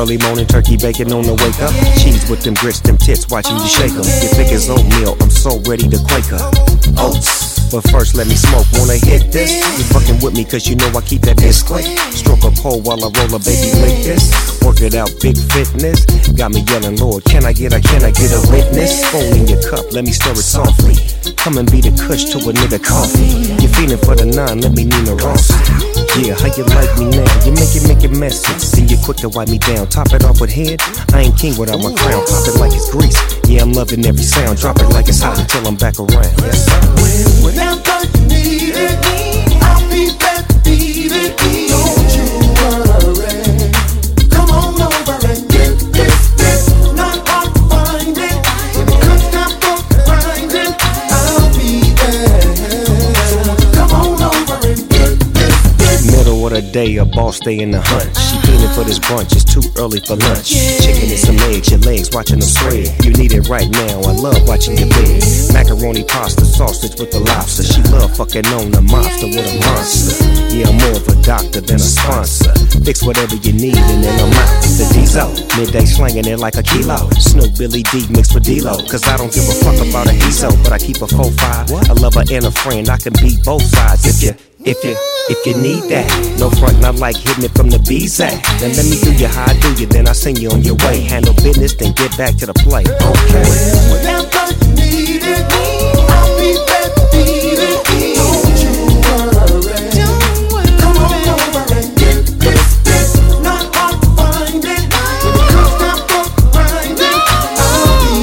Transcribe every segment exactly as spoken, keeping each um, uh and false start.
early morning turkey bacon on the wake up. Cheese with them grits, them tits, watching you shake them. You thick as oatmeal, I'm so ready to quake up. Oats. But first let me smoke, wanna hit this? You fucking with me cause you know I keep that discreet. Stroke a pole while I roll a baby like this. Work it out, big fitness. Got me yelling, Lord, can I get a, can I get a witness? Phone in your cup, let me stir it softly. Come and be the kush to a nigga coffee. You feeling for the nine, let me Nina Ross. Yeah, how you like me now? You make it, make it messy. Then you quick to wipe me down. Top it off with head. I ain't king without my crown. Pop it like it's grease. Yeah, I'm loving every sound. Drop it like it's hot until I'm back around. Yes, sir. Whenever you need it, I'll be there to beat it. Don't you worry. Come on over and get this. This not hard to find it. When it comes time for grinding, I'll be there. Come on over and get this. Middle of the day, a boss stay in the hunt. She feeling for this brunch, it's too early for lunch. Chicken and some eggs, your legs watching them spread. You need it right now, I love watching your bed. Macaroni, pasta, sausage with the lobster. She love fucking on the monster with a monster. Yeah, I'm more of a doctor than a sponsor. Fix whatever you need and then I'm out. The D's out, midday slanging it like a kilo. Snoop Billy D mixed with D-Lo. Cause I don't give a fuck about a E S O, but I keep a four five. I love her and a friend, I can beat both sides if you If you, if you need that. No front, not like hitting it from the B's at. Then let me do you how I do you, then I send you on your way. Handle business, then get back to the play. Okay. Whenever you need it, I'll be there to beat it. Don't you worry. Come on over and get this. This not hard to find it. When it comes time for grinding, I'll be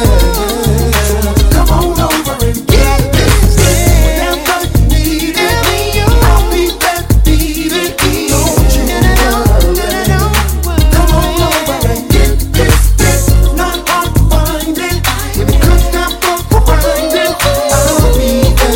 there. Come on over and get this. Whenever you need it, I'll be there to beat it. Don't you worry. Come on over and get this. This not hard to find it. When it comes time for grinding, I'll be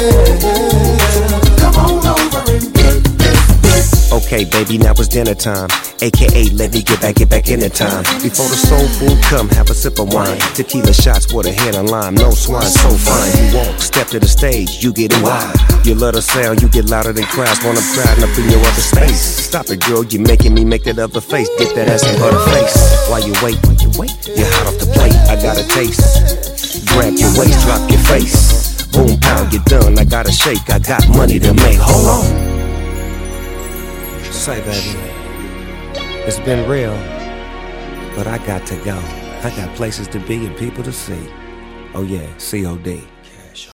there. Come on over and get this. Okay, baby, now it's dinner time. A K A let me get back, get back in the time. Before the soul food come, have a sip of wine. Tequila shots with a head on lime, no swine, so fine. You walk, step to the stage, you get wild. You love the sound, you get louder than crowds. When I'm crowding up in your other space. Stop it, girl, you're making me make that other face. Get that ass in her face. While you wait, while you wait, you're hot off the plate. I got a taste. Grab your waist, drop your face. Boom, pow, you're done. I gotta shake, I got money to make. Hold on. Say, baby, it's been real, but I got to go. I got places to be and people to see. Oh yeah, C O D